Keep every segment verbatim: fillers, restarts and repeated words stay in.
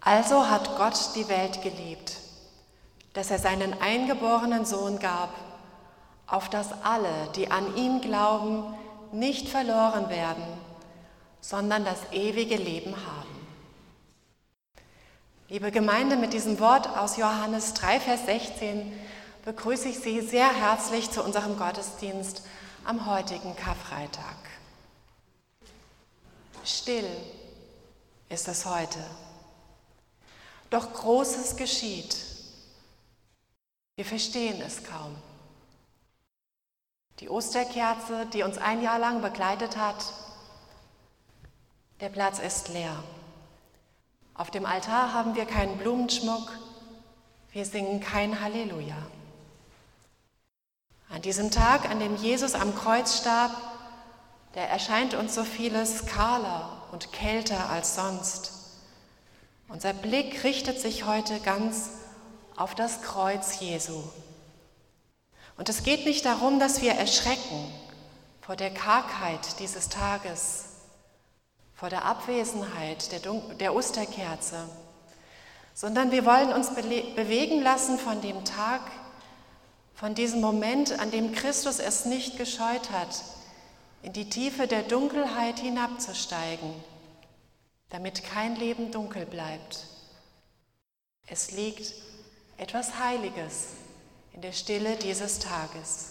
Also hat Gott die Welt geliebt, dass er seinen eingeborenen Sohn gab, auf dass alle, die an ihn glauben, nicht verloren werden, sondern das ewige Leben haben. Liebe Gemeinde, mit diesem Wort aus Johannes drei, Vers sechzehn begrüße ich Sie sehr herzlich zu unserem Gottesdienst am heutigen Karfreitag. Still ist es heute, doch Großes geschieht. Wir verstehen es kaum. Die Osterkerze, die uns ein Jahr lang begleitet hat, der Platz ist leer. Auf dem Altar haben wir keinen Blumenschmuck, wir singen kein Halleluja. An diesem Tag, an dem Jesus am Kreuz starb, da erscheint uns so vieles kahler und kälter als sonst. Unser Blick richtet sich heute ganz auf das Kreuz Jesu. Und es geht nicht darum, dass wir erschrecken vor der Kargheit dieses Tages, vor der Abwesenheit der, Dun- der Osterkerze, sondern wir wollen uns bele- bewegen lassen von dem Tag, von diesem Moment, an dem Christus es nicht gescheut hat, in die Tiefe der Dunkelheit hinabzusteigen, damit kein Leben dunkel bleibt. Es liegt etwas Heiliges in der Stille dieses Tages.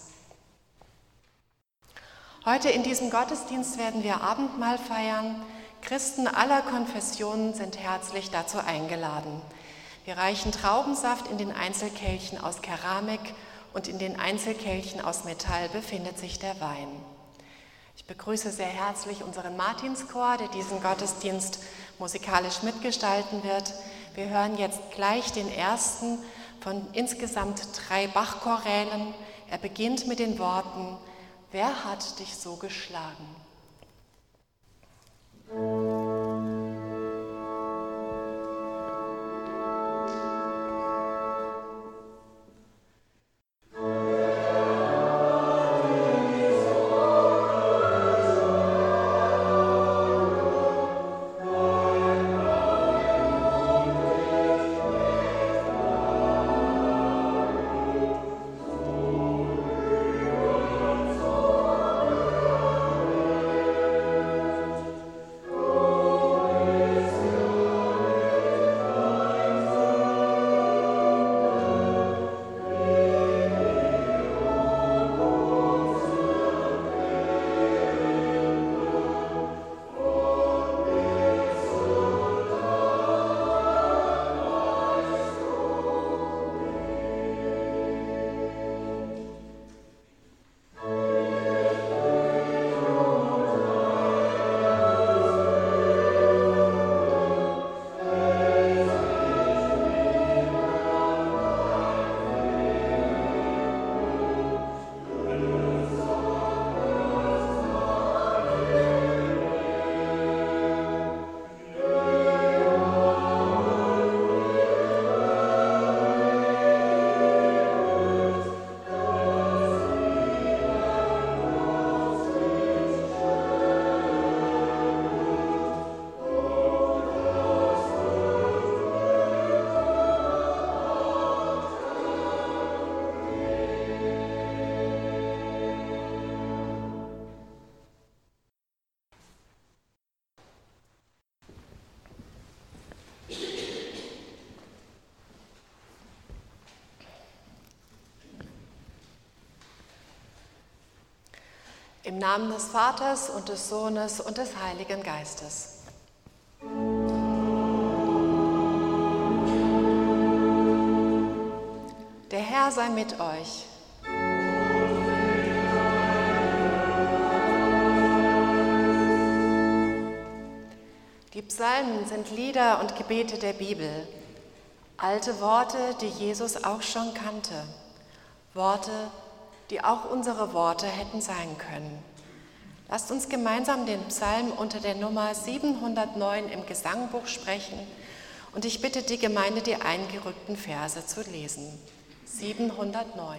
Heute in diesem Gottesdienst werden wir Abendmahl feiern. Christen aller Konfessionen sind herzlich dazu eingeladen. Wir reichen Traubensaft in den Einzelkelchen aus Keramik und in den Einzelkelchen aus Metall befindet sich der Wein. Ich begrüße sehr herzlich unseren Martinschor, der diesen Gottesdienst musikalisch mitgestalten wird. Wir hören jetzt gleich den ersten von insgesamt drei Bach-Chorälen. Er beginnt mit den Worten: Wer hat dich so geschlagen? Im Namen des Vaters und des Sohnes und des Heiligen Geistes. Der Herr sei mit euch. Die Psalmen sind Lieder und Gebete der Bibel, alte Worte, die Jesus auch schon kannte, Worte, die auch unsere Worte hätten sein können. Lasst uns gemeinsam den Psalm unter der Nummer siebenhundertneun im Gesangbuch sprechen und ich bitte die Gemeinde, die eingerückten Verse zu lesen. siebenhundertneun.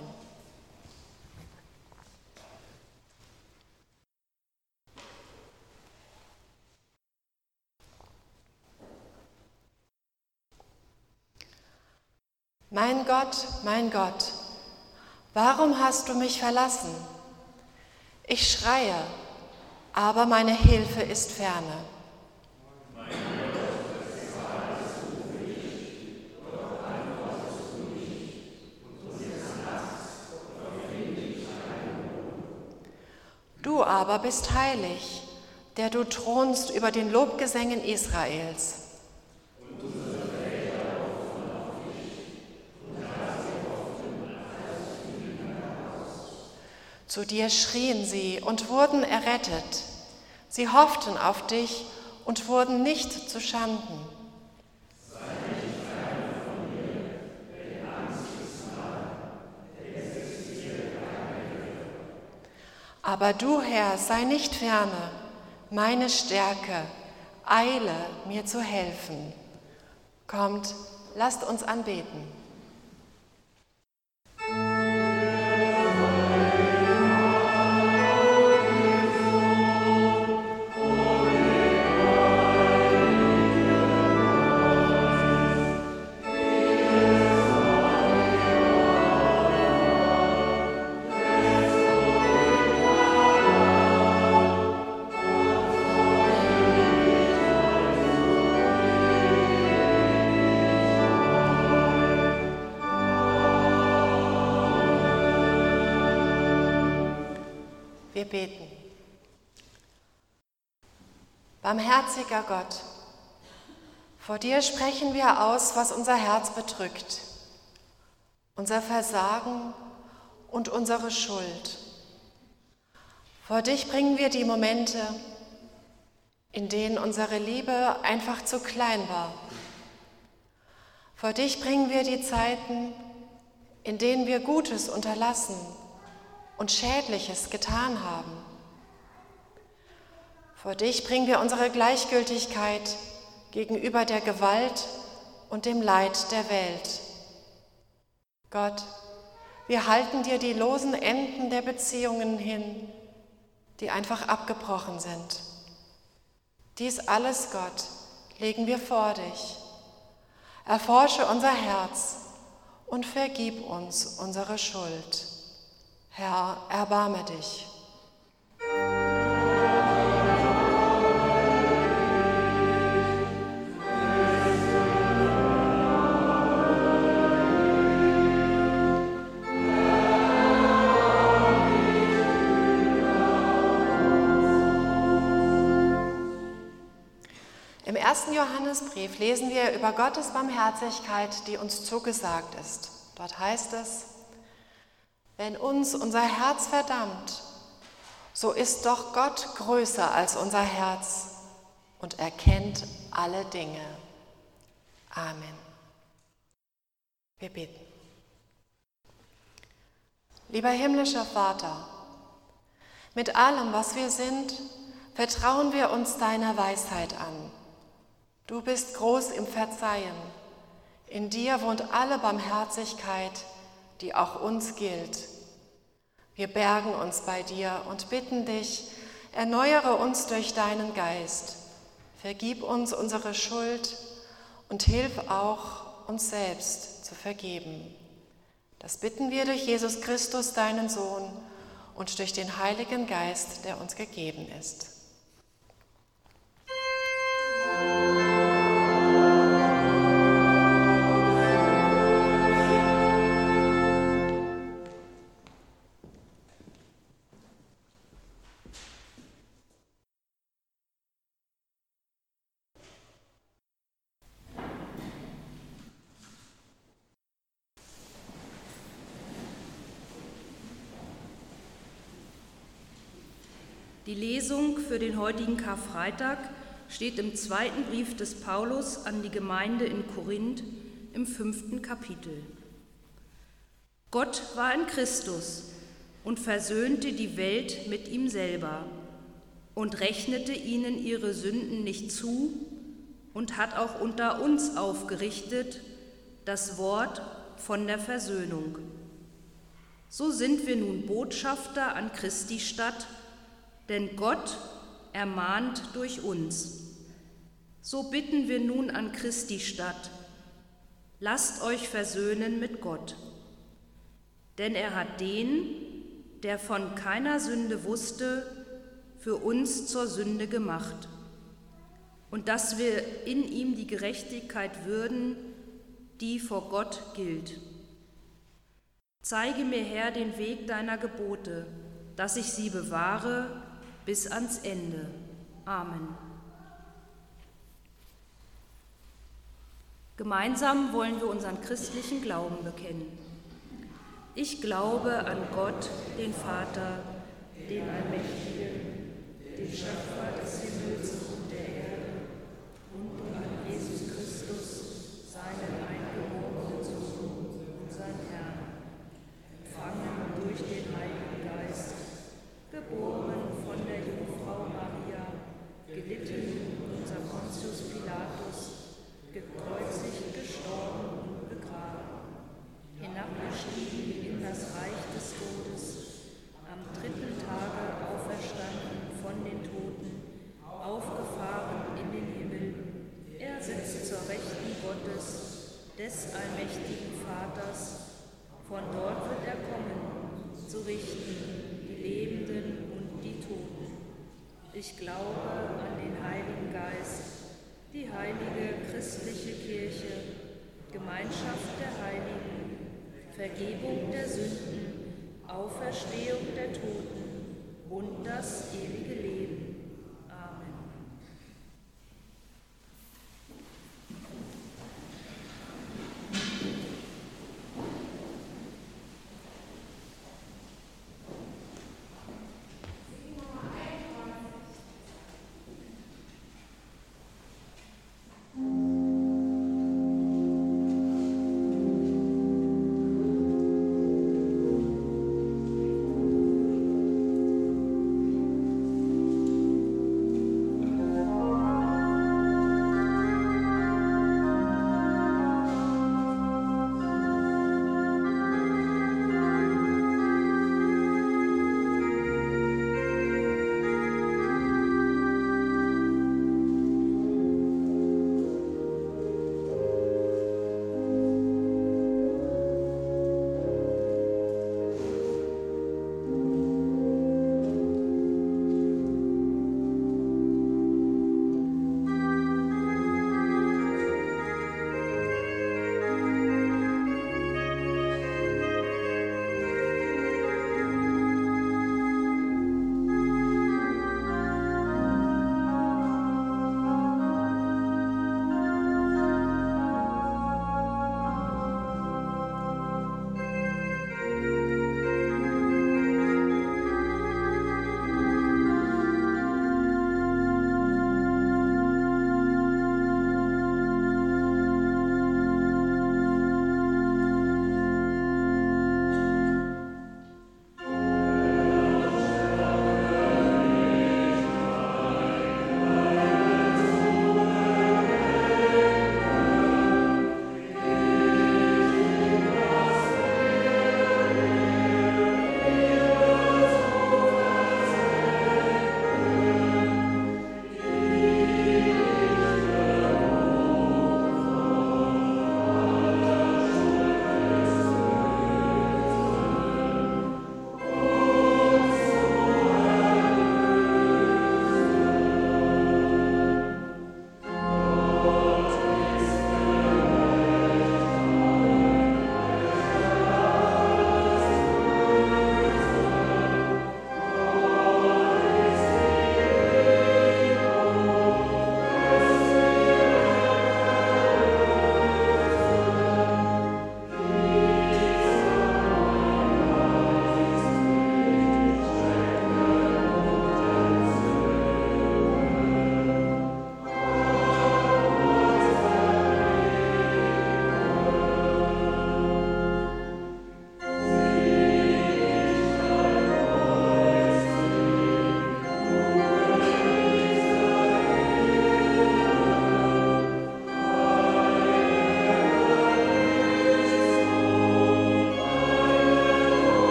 Mein Gott, mein Gott, warum hast du mich verlassen? Ich schreie, aber meine Hilfe ist ferne. Du aber bist heilig, der du thronst über den Lobgesängen Israels. Zu dir schrien sie und wurden errettet. Sie hofften auf dich und wurden nicht zu Schanden. Aber du, Herr, sei nicht ferne, meine Stärke, eile, mir zu helfen. Kommt, lasst uns anbeten. Wir beten. Barmherziger Gott, vor dir sprechen wir aus, was unser Herz bedrückt, unser Versagen und unsere Schuld. Vor dich bringen wir die Momente, in denen unsere Liebe einfach zu klein war. Vor dich bringen wir die Zeiten, in denen wir Gutes unterlassen und Schädliches getan haben. Vor dich bringen wir unsere Gleichgültigkeit gegenüber der Gewalt und dem Leid der Welt. Gott, wir halten dir die losen Enden der Beziehungen hin, die einfach abgebrochen sind. Dies alles, Gott, legen wir vor dich. Erforsche unser Herz und vergib uns unsere Schuld. Herr, erbarme dich. Im ersten Johannesbrief lesen wir über Gottes Barmherzigkeit, die uns zugesagt ist. Dort heißt es: Wenn uns unser Herz verdammt, so ist doch Gott größer als unser Herz und erkennt alle Dinge. Amen. Wir beten. Lieber himmlischer Vater, mit allem, was wir sind, vertrauen wir uns deiner Weisheit an. Du bist groß im Verzeihen. In dir wohnt alle Barmherzigkeit, die auch uns gilt. Wir bergen uns bei dir und bitten dich, erneuere uns durch deinen Geist, vergib uns unsere Schuld und hilf auch, uns selbst zu vergeben. Das bitten wir durch Jesus Christus, deinen Sohn, und durch den Heiligen Geist, der uns gegeben ist. Die Lesung für den heutigen Karfreitag steht im zweiten Brief des Paulus an die Gemeinde in Korinth im fünften Kapitel. Gott war in Christus und versöhnte die Welt mit ihm selber und rechnete ihnen ihre Sünden nicht zu und hat auch unter uns aufgerichtet das Wort von der Versöhnung. So sind wir nun Botschafter an Christi Stadt, denn Gott ermahnt durch uns. So bitten wir nun an Christi Stadt: lasst euch versöhnen mit Gott. Denn er hat den, der von keiner Sünde wusste, für uns zur Sünde gemacht, und dass wir in ihm die Gerechtigkeit würden, die vor Gott gilt. Zeige mir, Herr, den Weg deiner Gebote, dass ich sie bewahre bis ans Ende. Amen. Gemeinsam wollen wir unseren christlichen Glauben bekennen. Ich glaube an Gott, den Vater, den Allmächtigen, den Schöpfer des Himmels und der Erde, und an Jesus Christus, seinen eingeborenen Sohn, unseren Herrn, empfangen durch den Heiligen Geist, geboren von der Jungfrau Maria, gelitten unter Pontius Pilatus, gekreuzigt, gestorben und begraben, hinabgestiegen in das Reich des Todes, am dritten Tage auferstanden von den Toten, aufgefahren in den Himmel. Er sitzt zur Rechten Gottes, des allmächtigen Vaters. Von dort wird er kommen, zu richten die Lebenden und die Toten. Ich glaube an den Heiligen Geist, die heilige christliche Kirche, Gemeinschaft der Heiligen, Vergebung der Sünden, Auferstehung der Toten und das ewige Leben. Amen. Amen.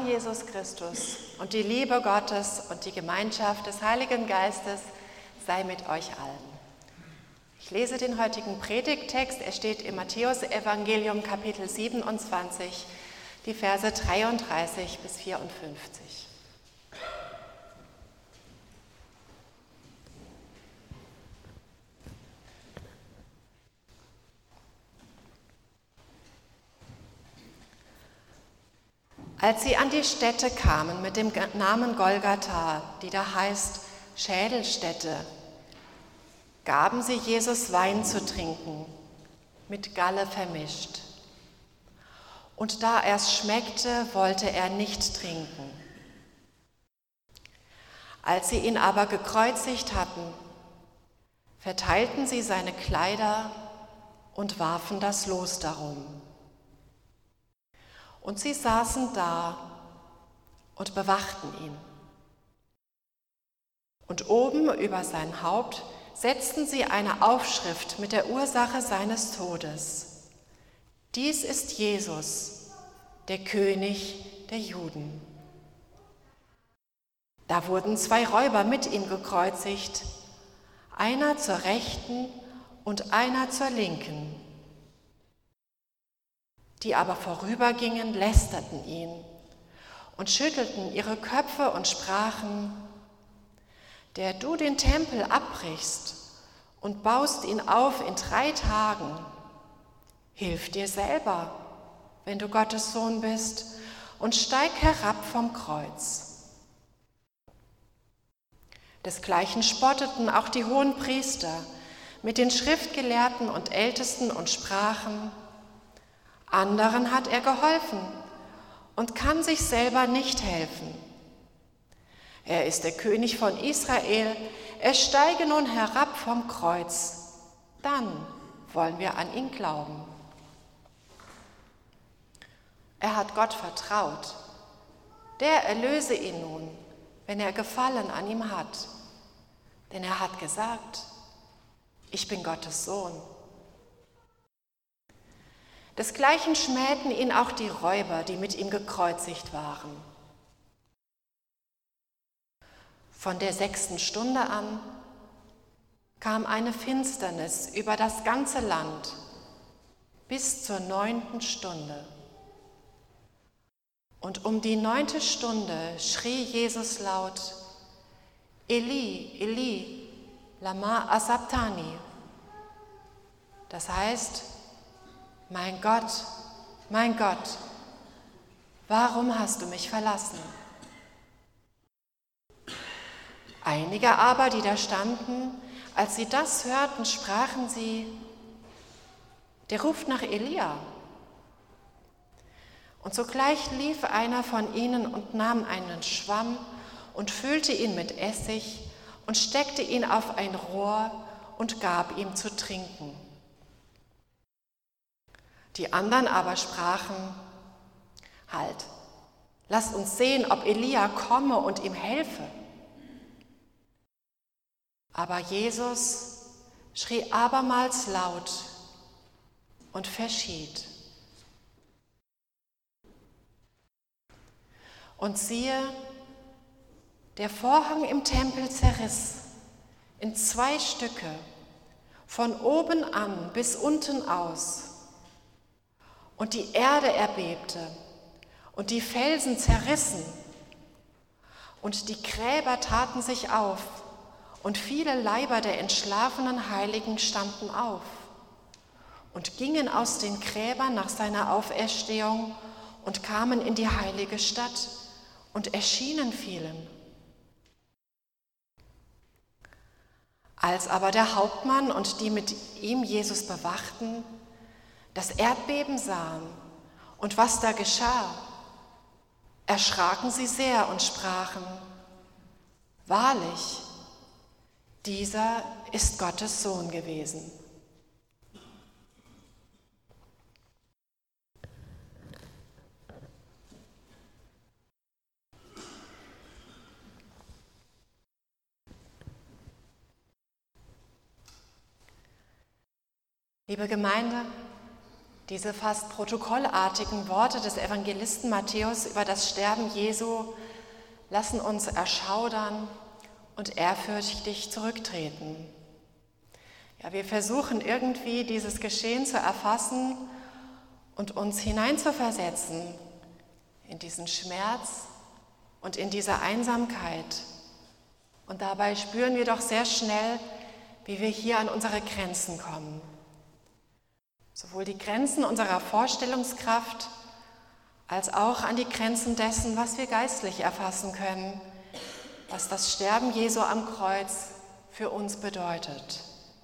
Herrn Jesus Christus und die Liebe Gottes und die Gemeinschaft des Heiligen Geistes sei mit euch allen. Ich lese den heutigen Predigttext. Er steht im Matthäusevangelium Kapitel siebenundzwanzig, die Verse dreiunddreißig bis vierundfünfzig. Als sie an die Stätte kamen mit dem Namen Golgatha, die da heißt Schädelstätte, gaben sie Jesus Wein zu trinken, mit Galle vermischt. Und da er es schmeckte, wollte er nicht trinken. Als sie ihn aber gekreuzigt hatten, verteilten sie seine Kleider und warfen das Los darum. Und sie saßen da und bewachten ihn. Und oben über sein Haupt setzten sie eine Aufschrift mit der Ursache seines Todes. Dies ist Jesus, der König der Juden. Da wurden zwei Räuber mit ihm gekreuzigt, einer zur Rechten und einer zur Linken. Die aber vorübergingen, lästerten ihn und schüttelten ihre Köpfe und sprachen: Der du den Tempel abbrichst und baust ihn auf in drei Tagen, hilf dir selber, wenn du Gottes Sohn bist, und steig herab vom Kreuz. Desgleichen spotteten auch die Hohenpriester mit den Schriftgelehrten und Ältesten und sprachen: Anderen hat er geholfen und kann sich selber nicht helfen. Er ist der König von Israel, er steige nun herab vom Kreuz, dann wollen wir an ihn glauben. Er hat Gott vertraut, der erlöse ihn nun, wenn er Gefallen an ihm hat. Denn er hat gesagt, ich bin Gottes Sohn. Desgleichen schmähten ihn auch die Räuber, die mit ihm gekreuzigt waren. Von der sechsten Stunde an kam eine Finsternis über das ganze Land bis zur neunten Stunde. Und um die neunte Stunde schrie Jesus laut: Eli, Eli, lama asabtani. Das heißt: Mein Gott, mein Gott, warum hast du mich verlassen? Einige aber, die da standen, als sie das hörten, sprachen sie: Der ruft nach Elia. Und sogleich lief einer von ihnen und nahm einen Schwamm und füllte ihn mit Essig und steckte ihn auf ein Rohr und gab ihm zu trinken. Die anderen aber sprachen: Halt, lasst uns sehen, ob Elia komme und ihm helfe. Aber Jesus schrie abermals laut und verschied. Und siehe, der Vorhang im Tempel zerriss in zwei Stücke, von oben an bis unten aus. Und die Erde erbebte und die Felsen zerrissen und die Gräber taten sich auf und viele Leiber der entschlafenen Heiligen standen auf und gingen aus den Gräbern nach seiner Auferstehung und kamen in die heilige Stadt und erschienen vielen. Als aber der Hauptmann und die mit ihm Jesus bewachten, das Erdbeben sahen und was da geschah, erschraken sie sehr und sprachen: Wahrlich, dieser ist Gottes Sohn gewesen. Liebe Gemeinde, Diese fast protokollartigen Worte des Evangelisten Matthäus über das Sterben Jesu lassen uns erschaudern und ehrfürchtig zurücktreten. Ja, wir versuchen irgendwie dieses Geschehen zu erfassen und uns hineinzuversetzen in diesen Schmerz und in diese Einsamkeit. Und dabei spüren wir doch sehr schnell, wie wir hier an unsere Grenzen kommen. Sowohl die Grenzen unserer Vorstellungskraft als auch an die Grenzen dessen, was wir geistlich erfassen können, was das Sterben Jesu am Kreuz für uns bedeutet.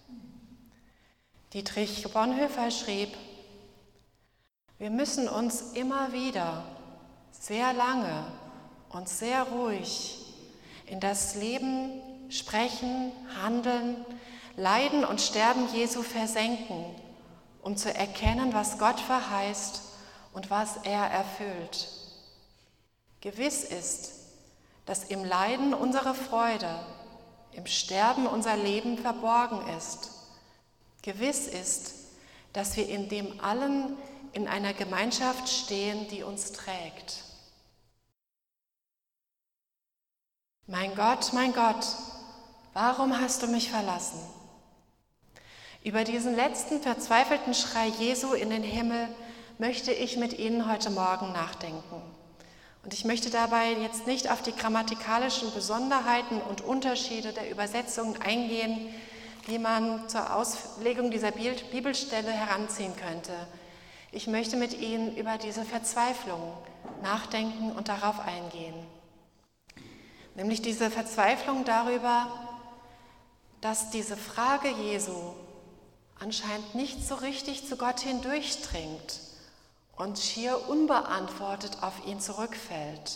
Dietrich Bonhoeffer schrieb: Wir müssen uns immer wieder sehr lange und sehr ruhig in das Leben, Sprechen, Handeln, Leiden und Sterben Jesu versenken, um zu erkennen, was Gott verheißt und was er erfüllt. Gewiss ist, dass im Leiden unsere Freude, im Sterben unser Leben verborgen ist. Gewiss ist, dass wir in dem allen in einer Gemeinschaft stehen, die uns trägt. Mein Gott, mein Gott, warum hast du mich verlassen? Über diesen letzten verzweifelten Schrei Jesu in den Himmel möchte ich mit Ihnen heute Morgen nachdenken. Und ich möchte dabei jetzt nicht auf die grammatikalischen Besonderheiten und Unterschiede der Übersetzungen eingehen, die man zur Auslegung dieser Bibelstelle heranziehen könnte. Ich möchte mit Ihnen über diese Verzweiflung nachdenken und darauf eingehen. Nämlich diese Verzweiflung darüber, dass diese Frage Jesu anscheinend nicht so richtig zu Gott hindurchdringt und schier unbeantwortet auf ihn zurückfällt.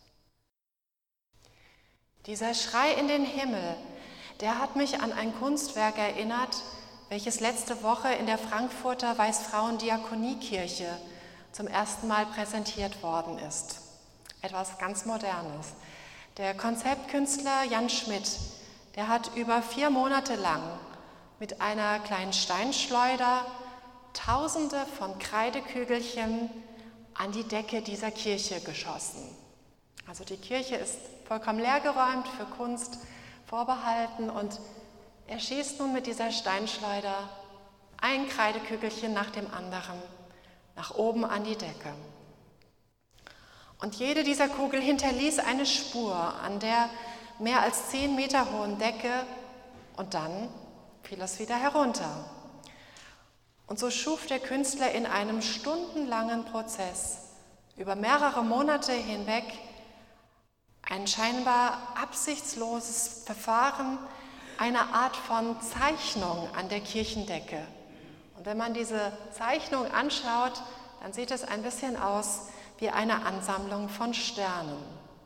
Dieser Schrei in den Himmel, der hat mich an ein Kunstwerk erinnert, welches letzte Woche in der Frankfurter Weißfrauen-Diakoniekirche zum ersten Mal präsentiert worden ist. Etwas ganz Modernes. Der Konzeptkünstler Jan Schmidt, der hat über vier Monate lang mit einer kleinen Steinschleuder Tausende von Kreidekügelchen an die Decke dieser Kirche geschossen. Also die Kirche ist vollkommen leergeräumt, für Kunst vorbehalten, und er schießt nun mit dieser Steinschleuder ein Kreidekügelchen nach dem anderen nach oben an die Decke. Und jede dieser Kugel hinterließ eine Spur an der mehr als zehn Meter hohen Decke, und dann fiel es wieder herunter. Und so schuf der Künstler in einem stundenlangen Prozess über mehrere Monate hinweg ein scheinbar absichtsloses Verfahren, eine Art von Zeichnung an der Kirchendecke. Und wenn man diese Zeichnung anschaut, dann sieht es ein bisschen aus wie eine Ansammlung von Sternen.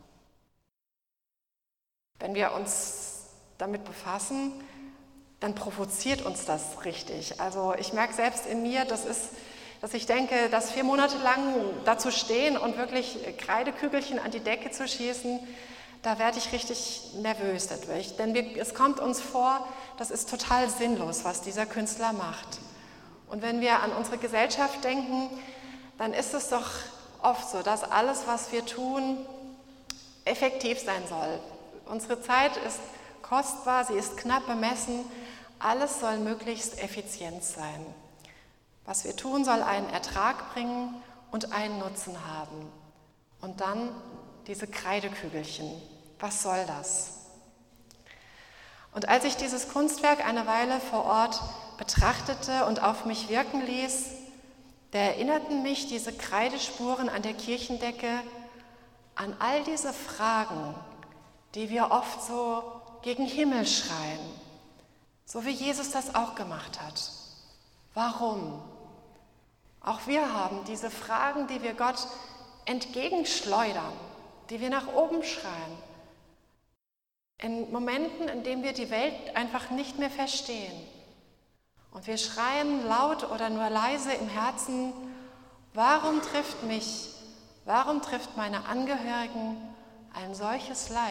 Wenn wir uns damit befassen, dann provoziert uns das richtig. Also ich merke selbst in mir, das ist, dass ich denke, dass vier Monate lang dazu stehen und wirklich Kreidekügelchen an die Decke zu schießen, da werde ich richtig nervös dadurch. Denn wir, es kommt uns vor, das ist total sinnlos, was dieser Künstler macht. Und wenn wir an unsere Gesellschaft denken, dann ist es doch oft so, dass alles, was wir tun, effektiv sein soll. Unsere Zeit ist kostbar, sie ist knapp bemessen, alles soll möglichst effizient sein. Was wir tun, soll einen Ertrag bringen und einen Nutzen haben. Und dann diese Kreidekügelchen. Was soll das? Und als ich dieses Kunstwerk eine Weile vor Ort betrachtete und auf mich wirken ließ, da erinnerten mich diese Kreidespuren an der Kirchendecke an all diese Fragen, die wir oft so gegen Himmel schreien, so wie Jesus das auch gemacht hat. Warum? Auch wir haben diese Fragen, die wir Gott entgegenschleudern, die wir nach oben schreien, in Momenten, in denen wir die Welt einfach nicht mehr verstehen. Und wir schreien laut oder nur leise im Herzen: Warum trifft mich, warum trifft meine Angehörigen ein solches Leid?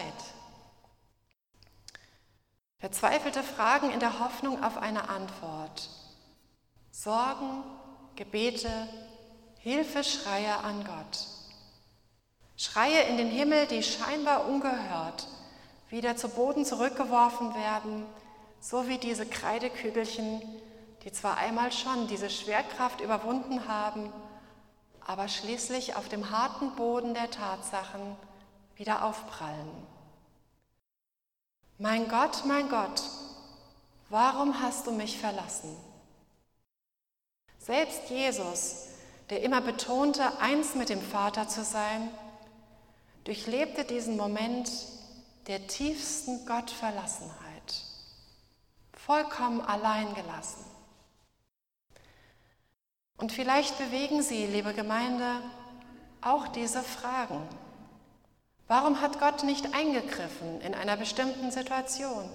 Verzweifelte Fragen in der Hoffnung auf eine Antwort. Sorgen Gebete, Hilfeschreie an Gott. Schreie in den Himmel, die scheinbar ungehört wieder zu Boden zurückgeworfen werden, so wie diese Kreidekügelchen, die zwar einmal schon diese Schwerkraft überwunden haben, aber schließlich auf dem harten Boden der Tatsachen wieder aufprallen. Mein Gott, mein Gott, warum hast du mich verlassen? Selbst Jesus, der immer betonte, eins mit dem Vater zu sein, durchlebte diesen Moment der tiefsten Gottverlassenheit, vollkommen allein gelassen. Und vielleicht bewegen Sie, liebe Gemeinde, auch diese Fragen. Warum hat Gott nicht eingegriffen in einer bestimmten Situation?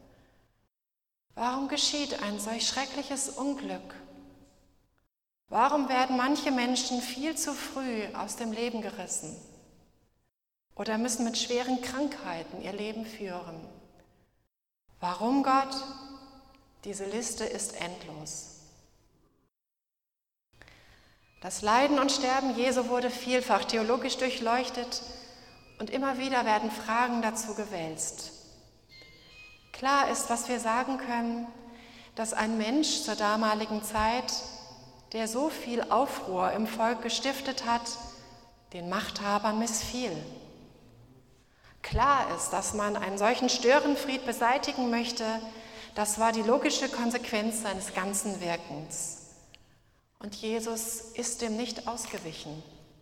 Warum geschieht ein solch schreckliches Unglück? Warum werden manche Menschen viel zu früh aus dem Leben gerissen oder müssen mit schweren Krankheiten ihr Leben führen? Warum, Gott? Diese Liste ist endlos. Das Leiden und Sterben Jesu wurde vielfach theologisch durchleuchtet und immer wieder werden Fragen dazu gewälzt. Klar ist, was wir sagen können, dass ein Mensch zur damaligen Zeit, der so viel Aufruhr im Volk gestiftet hat, den Machthabern missfiel. Klar ist, dass man einen solchen Störenfried beseitigen möchte, das war die logische Konsequenz seines ganzen Wirkens. Und Jesus ist dem nicht ausgewichen.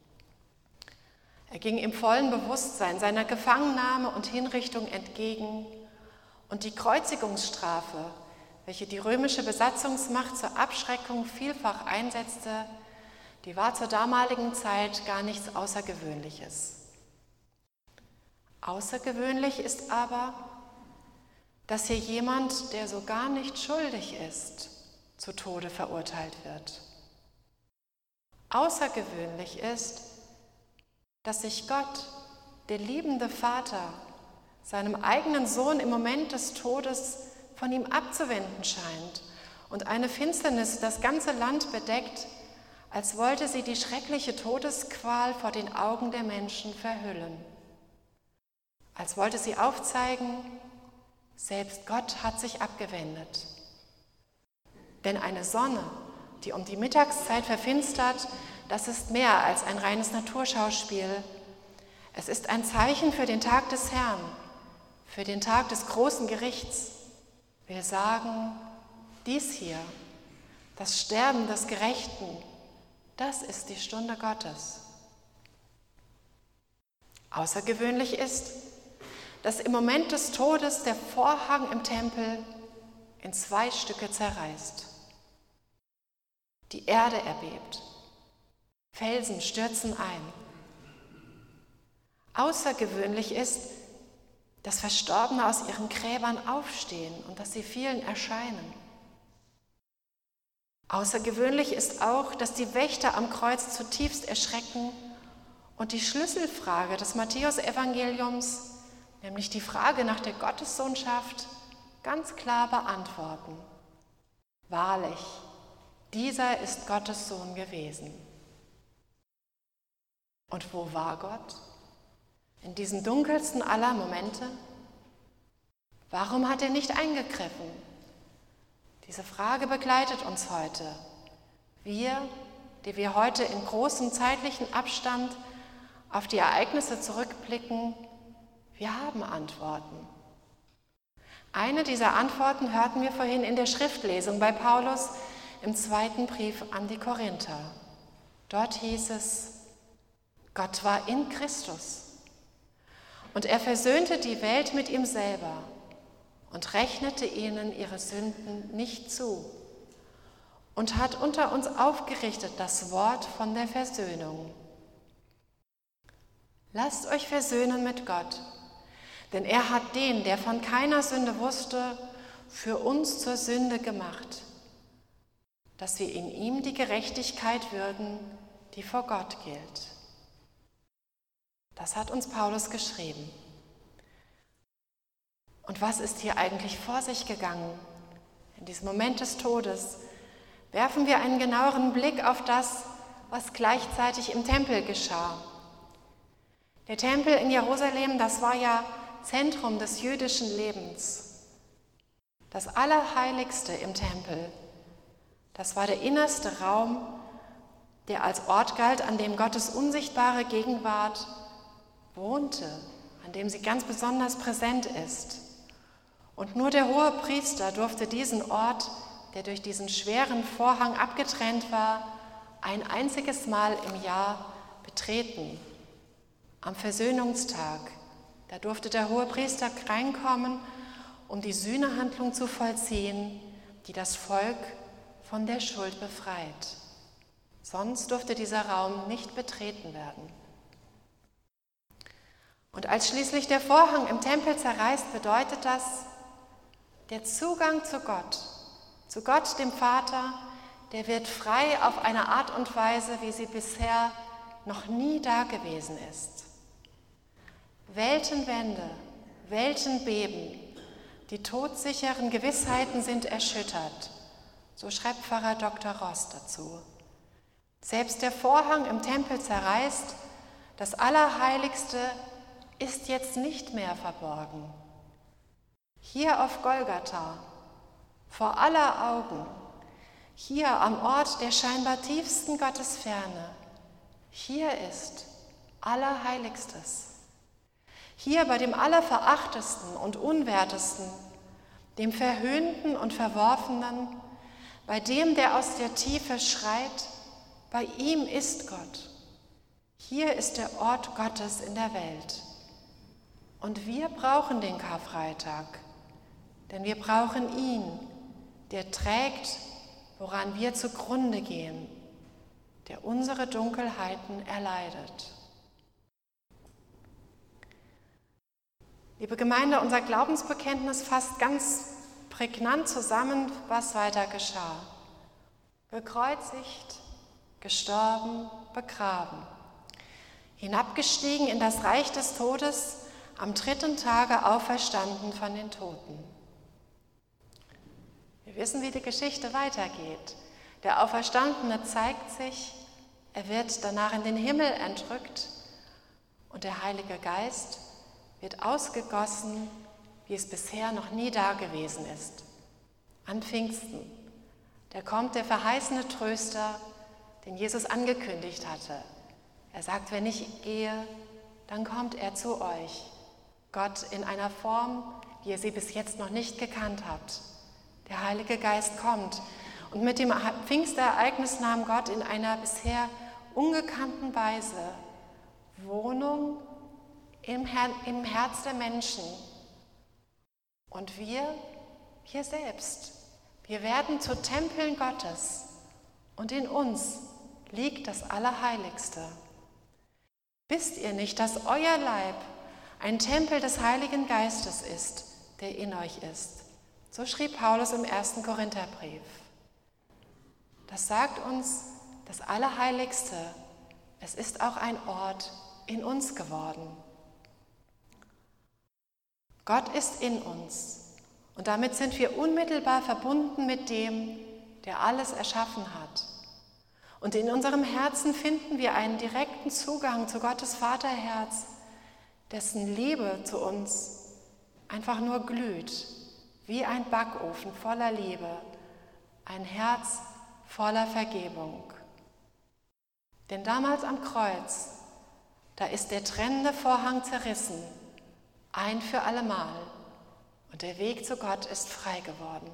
Er ging im vollen Bewusstsein seiner Gefangennahme und Hinrichtung entgegen und die Kreuzigungsstrafe, welche die römische Besatzungsmacht zur Abschreckung vielfach einsetzte, die war zur damaligen Zeit gar nichts Außergewöhnliches. Außergewöhnlich ist aber, dass hier jemand, der so gar nicht schuldig ist, zu Tode verurteilt wird. Außergewöhnlich ist, dass sich Gott, der liebende Vater, seinem eigenen Sohn im Moment des Todes von ihm abzuwenden scheint und eine Finsternis das ganze Land bedeckt, als wollte sie die schreckliche Todesqual vor den Augen der Menschen verhüllen. Als wollte sie aufzeigen, selbst Gott hat sich abgewendet. Denn eine Sonne, die um die Mittagszeit verfinstert, das ist mehr als ein reines Naturschauspiel. Es ist ein Zeichen für den Tag des Herrn, für den Tag des großen Gerichts. Wir sagen, dies hier, das Sterben des Gerechten, das ist die Stunde Gottes. Außergewöhnlich ist, dass im Moment des Todes der Vorhang im Tempel in zwei Stücke zerreißt. Die Erde erbebt, Felsen stürzen ein. Außergewöhnlich ist, dass Verstorbene aus ihren Gräbern aufstehen und dass sie vielen erscheinen. Außergewöhnlich ist auch, dass die Wächter am Kreuz zutiefst erschrecken und die Schlüsselfrage des Matthäusevangeliums, nämlich die Frage nach der Gottessohnschaft, ganz klar beantworten. Wahrlich, dieser ist Gottes Sohn gewesen. Und wo war Gott? In diesem dunkelsten aller Momente? Warum hat er nicht eingegriffen? Diese Frage begleitet uns heute. Wir, die wir heute in großem zeitlichen Abstand auf die Ereignisse zurückblicken, wir haben Antworten. Eine dieser Antworten hörten wir vorhin in der Schriftlesung bei Paulus im zweiten Brief an die Korinther. Dort hieß es, Gott war in Christus und er versöhnte die Welt mit ihm selber und rechnete ihnen ihre Sünden nicht zu und hat unter uns aufgerichtet das Wort von der Versöhnung. Lasst euch versöhnen mit Gott, denn er hat den, der von keiner Sünde wusste, für uns zur Sünde gemacht, dass wir in ihm die Gerechtigkeit würden, die vor Gott gilt. Das hat uns Paulus geschrieben. Und was ist hier eigentlich vor sich gegangen in diesem Moment des Todes, werfen wir einen genaueren Blick auf das, was gleichzeitig im Tempel geschah. Der Tempel in Jerusalem, das war ja Zentrum des jüdischen Lebens. Das Allerheiligste im Tempel, das war der innerste Raum, der als Ort galt, an dem Gottes unsichtbare Gegenwart wohnte, an dem sie ganz besonders präsent ist. Und nur der Hohepriester durfte diesen Ort, der durch diesen schweren Vorhang abgetrennt war, ein einziges Mal im Jahr betreten. Am Versöhnungstag, da durfte der Hohepriester reinkommen, um die Sühnehandlung zu vollziehen, die das Volk von der Schuld befreit. Sonst durfte dieser Raum nicht betreten werden. Und als schließlich der Vorhang im Tempel zerreißt, bedeutet das, der Zugang zu Gott, zu Gott dem Vater, der wird frei auf eine Art und Weise, wie sie bisher noch nie da gewesen ist. Weltenwände, Weltenbeben, die todsicheren Gewissheiten sind erschüttert, so schreibt Pfarrer Doktor Ross dazu. Selbst der Vorhang im Tempel zerreißt, das Allerheiligste ist jetzt nicht mehr verborgen. Hier auf Golgatha, vor aller Augen, hier am Ort der scheinbar tiefsten Gottesferne, hier ist Allerheiligstes. Hier bei dem Allerverachtesten und Unwertesten, dem Verhöhnten und Verworfenen, bei dem, der aus der Tiefe schreit, bei ihm ist Gott. Hier ist der Ort Gottes in der Welt. Und wir brauchen den Karfreitag, denn wir brauchen ihn, der trägt, woran wir zugrunde gehen, der unsere Dunkelheiten erleidet. Liebe Gemeinde, unser Glaubensbekenntnis fasst ganz prägnant zusammen, was weiter geschah. Gekreuzigt, gestorben, begraben, hinabgestiegen in das Reich des Todes, am dritten Tage auferstanden von den Toten. Wir wissen, wie die Geschichte weitergeht. Der Auferstandene zeigt sich, er wird danach in den Himmel entrückt und der Heilige Geist wird ausgegossen, wie es bisher noch nie da gewesen ist. An Pfingsten, da kommt der verheißene Tröster, den Jesus angekündigt hatte. Er sagt, wenn ich gehe, dann kommt er zu euch. Gott in einer Form, wie ihr sie bis jetzt noch nicht gekannt habt. Der Heilige Geist kommt. Und mit dem Pfingstereignis nahm Gott in einer bisher ungekannten Weise Wohnung im, Her- im Herz der Menschen. Und wir, wir selbst, wir werden zu Tempeln Gottes. Und in uns liegt das Allerheiligste. Wisst ihr nicht, dass euer Leib ein Tempel des Heiligen Geistes ist, der in euch ist? So schrieb Paulus im ersten Korintherbrief. Das sagt uns das Allerheiligste. Es ist auch ein Ort in uns geworden. Gott ist in uns und damit sind wir unmittelbar verbunden mit dem, der alles erschaffen hat. Und in unserem Herzen finden wir einen direkten Zugang zu Gottes Vaterherz, dessen Liebe zu uns einfach nur glüht, wie ein Backofen voller Liebe, ein Herz voller Vergebung. Denn damals am Kreuz, da ist der trennende Vorhang zerrissen, ein für allemal, und der Weg zu Gott ist frei geworden.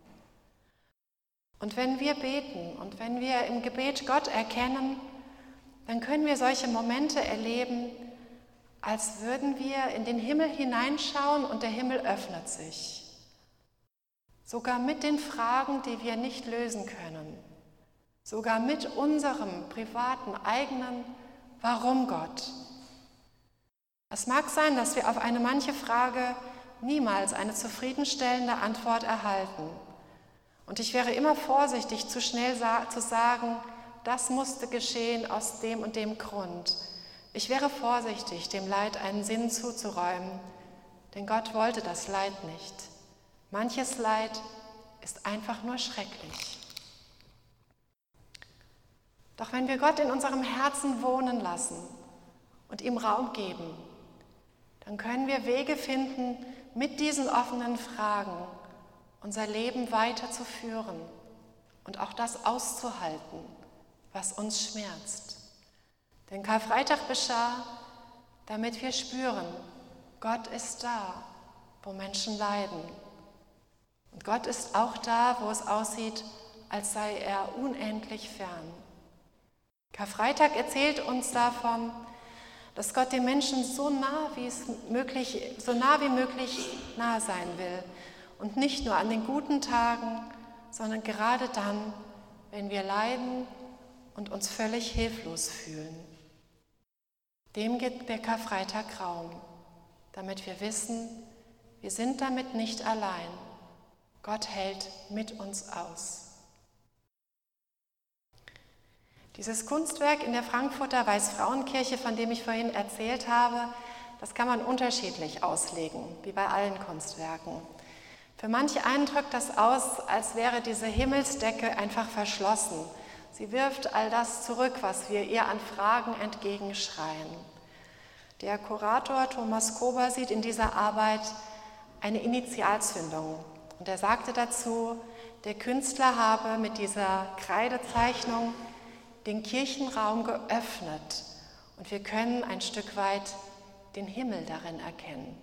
Und wenn wir beten und wenn wir im Gebet Gott erkennen, dann können wir solche Momente erleben, als würden wir in den Himmel hineinschauen und der Himmel öffnet sich. Sogar mit den Fragen, die wir nicht lösen können. Sogar mit unserem privaten, eigenen Warum Gott. Es mag sein, dass wir auf eine manche Frage niemals eine zufriedenstellende Antwort erhalten. Und ich wäre immer vorsichtig, zu schnell sa- zu sagen, das musste geschehen aus dem und dem Grund. Ich wäre vorsichtig, dem Leid einen Sinn zuzuräumen, denn Gott wollte das Leid nicht. Manches Leid ist einfach nur schrecklich. Doch wenn wir Gott in unserem Herzen wohnen lassen und ihm Raum geben, dann können wir Wege finden, mit diesen offenen Fragen unser Leben weiterzuführen und auch das auszuhalten, was uns schmerzt. Denn Karfreitag geschah, damit wir spüren, Gott ist da, wo Menschen leiden. Und Gott ist auch da, wo es aussieht, als sei er unendlich fern. Karfreitag erzählt uns davon, dass Gott den Menschen so nah wie es möglich, so nah wie möglich nahe sein will. Und nicht nur an den guten Tagen, sondern gerade dann, wenn wir leiden und uns völlig hilflos fühlen. Dem gibt der Karfreitag Raum, damit wir wissen, wir sind damit nicht allein. Gott hält mit uns aus. Dieses Kunstwerk in der Frankfurter Weißfrauenkirche, von dem ich vorhin erzählt habe, das kann man unterschiedlich auslegen, wie bei allen Kunstwerken. Für manche einen drückt das aus, als wäre diese Himmelsdecke einfach verschlossen. Sie wirft all das zurück, was wir ihr an Fragen entgegenschreien. Der Kurator Thomas Kober sieht in dieser Arbeit eine Initialzündung. Und er sagte dazu, der Künstler habe mit dieser Kreidezeichnung den Kirchenraum geöffnet und wir können ein Stück weit den Himmel darin erkennen.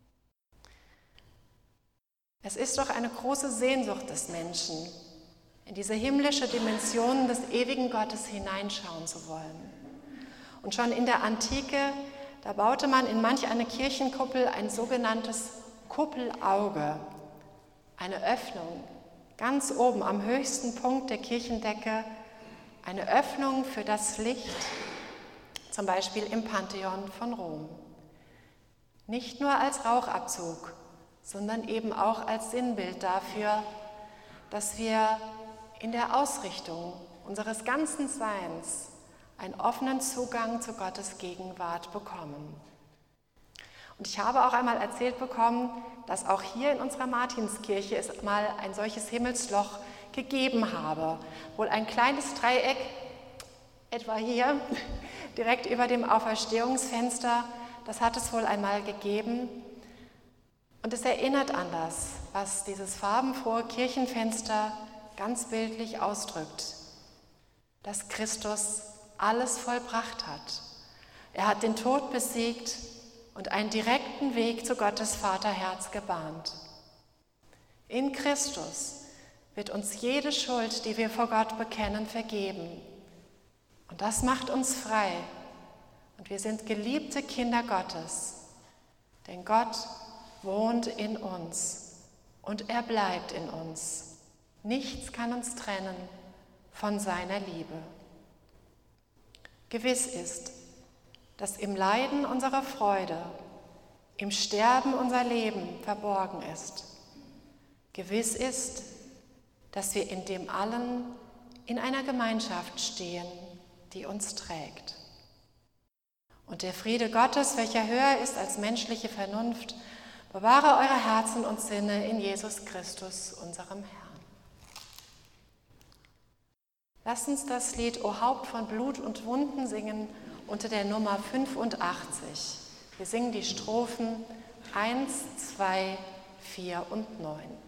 Es ist doch eine große Sehnsucht des Menschen, in diese himmlische Dimension des ewigen Gottes hineinschauen zu wollen. Und schon in der Antike, da baute man in manch eine Kirchenkuppel ein sogenanntes Kuppelauge, eine Öffnung ganz oben am höchsten Punkt der Kirchendecke, eine Öffnung für das Licht, zum Beispiel im Pantheon von Rom. Nicht nur als Rauchabzug, sondern eben auch als Sinnbild dafür, dass wir in der Ausrichtung unseres ganzen Seins einen offenen Zugang zu Gottes Gegenwart bekommen. Und ich habe auch einmal erzählt bekommen, dass auch hier in unserer Martinskirche es mal ein solches Himmelsloch gegeben habe. Wohl ein kleines Dreieck, etwa hier, direkt über dem Auferstehungsfenster, das hat es wohl einmal gegeben. Und es erinnert an das, was dieses farbenfrohe Kirchenfenster ganz bildlich ausdrückt, dass Christus alles vollbracht hat. Er hat den Tod besiegt und einen direkten Weg zu Gottes Vaterherz gebahnt. In Christus wird uns jede Schuld, die wir vor Gott bekennen, vergeben. Und das macht uns frei. Und wir sind geliebte Kinder Gottes. Denn Gott wohnt in uns und er bleibt in uns. Nichts kann uns trennen von seiner Liebe. Gewiss ist, dass im Leiden unsere Freude, im Sterben unser Leben verborgen ist. Gewiss ist, dass wir in dem Allen in einer Gemeinschaft stehen, die uns trägt. Und der Friede Gottes, welcher höher ist als menschliche Vernunft, bewahre eure Herzen und Sinne in Jesus Christus, unserem Herrn. Lasst uns das Lied O Haupt von Blut und Wunden singen unter der Nummer fünfundachtzig. Wir singen die Strophen eins, zwei, vier und neun.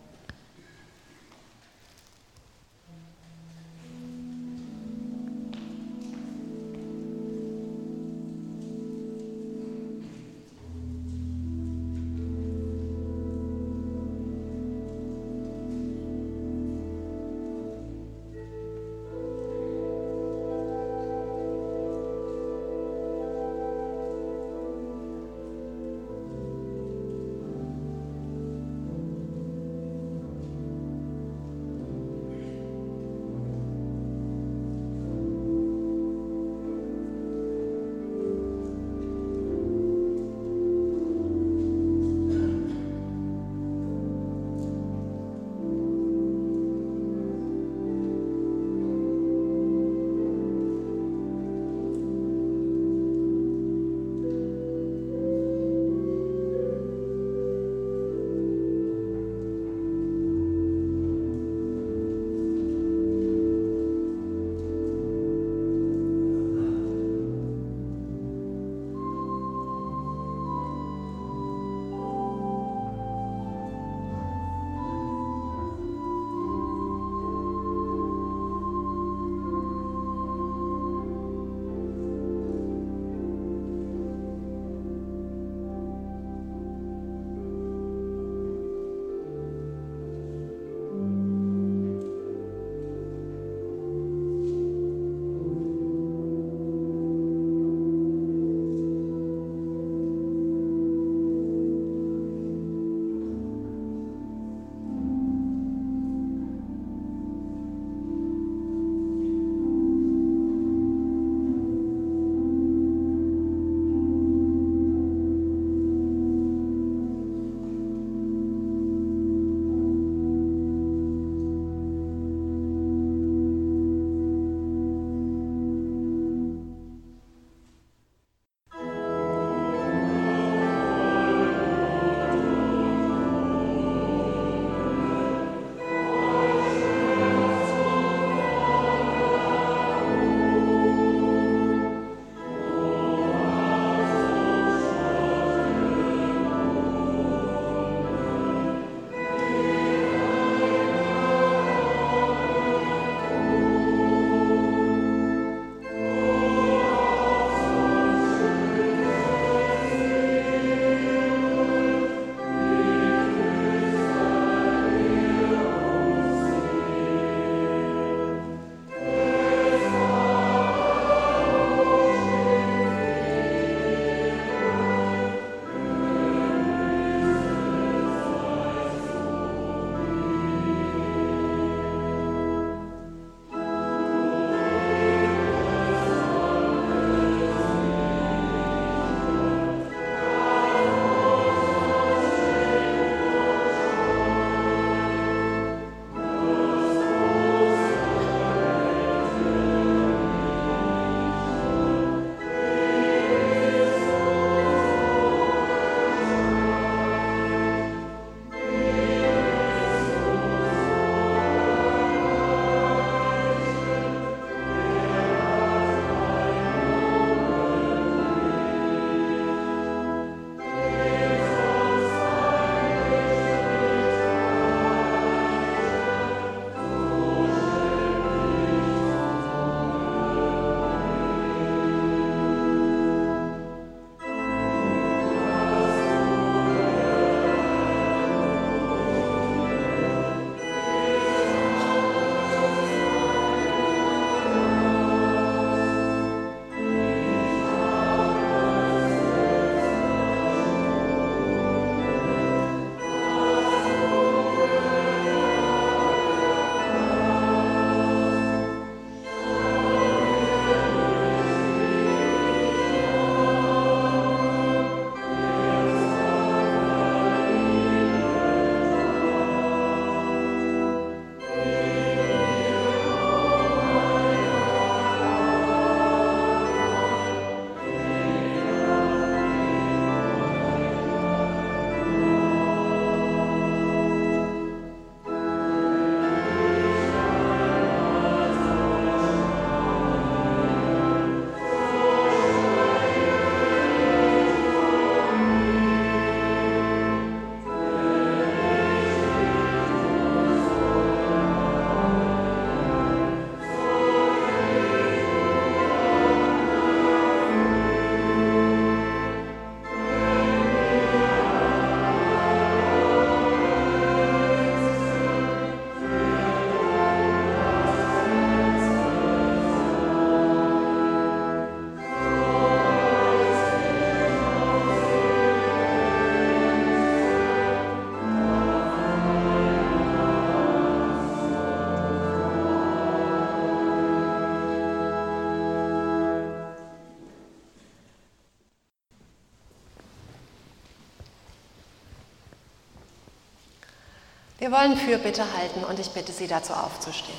Wir wollen Fürbitte halten und ich bitte Sie dazu aufzustehen.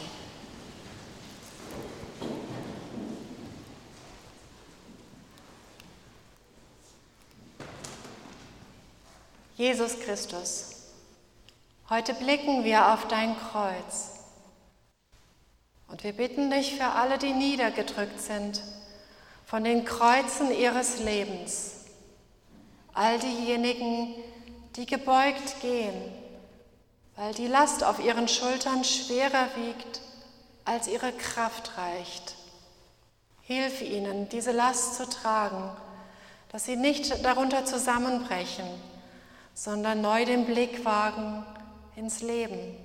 Jesus Christus, heute blicken wir auf dein Kreuz und wir bitten dich für alle, die niedergedrückt sind von den Kreuzen ihres Lebens, all diejenigen, die gebeugt gehen, weil die Last auf ihren Schultern schwerer wiegt, als ihre Kraft reicht. Hilf ihnen, diese Last zu tragen, dass sie nicht darunter zusammenbrechen, sondern neu den Blick wagen ins Leben.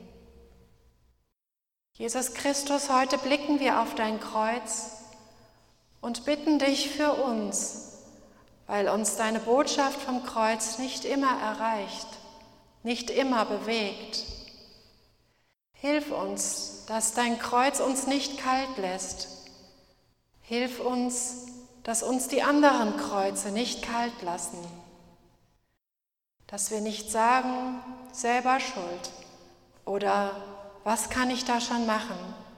Jesus Christus, heute blicken wir auf dein Kreuz und bitten dich für uns, weil uns deine Botschaft vom Kreuz nicht immer erreicht, nicht immer bewegt. Hilf uns, dass dein Kreuz uns nicht kalt lässt. Hilf uns, dass uns die anderen Kreuze nicht kalt lassen. Dass wir nicht sagen, selber schuld oder was kann ich da schon machen?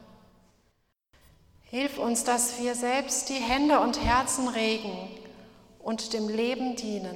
Hilf uns, dass wir selbst die Hände und Herzen regen und dem Leben dienen.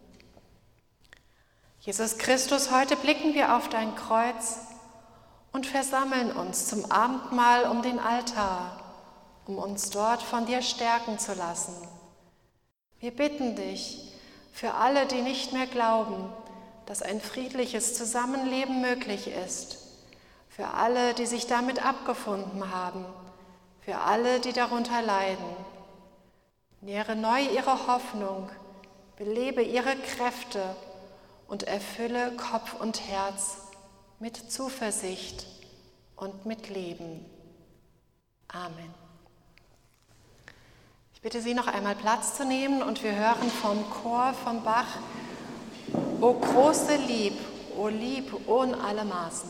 Jesus Christus, heute blicken wir auf dein Kreuz und versammeln uns zum Abendmahl um den Altar, um uns dort von dir stärken zu lassen. Wir bitten dich, für alle, die nicht mehr glauben, dass ein friedliches Zusammenleben möglich ist. Für alle, die sich damit abgefunden haben. Für alle, die darunter leiden. Nähre neu ihre Hoffnung, belebe ihre Kräfte und erfülle Kopf und Herz mit Zuversicht und mit Leben. Amen. Ich bitte Sie, noch einmal Platz zu nehmen und wir hören vom Chor von Bach: O große Lieb, o Lieb ohn alle Maßen.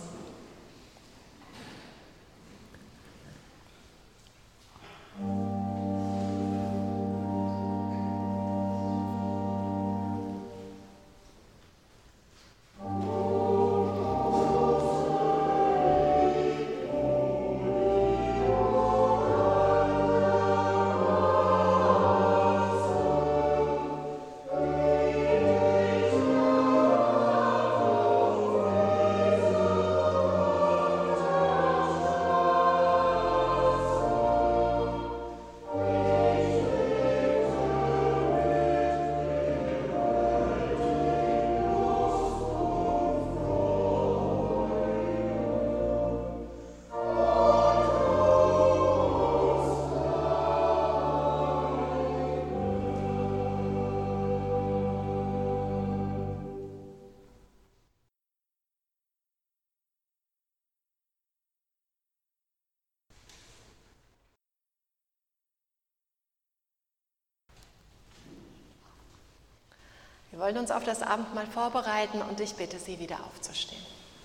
Wir wollen uns auf das Abendmahl vorbereiten und ich bitte Sie, wieder aufzustehen.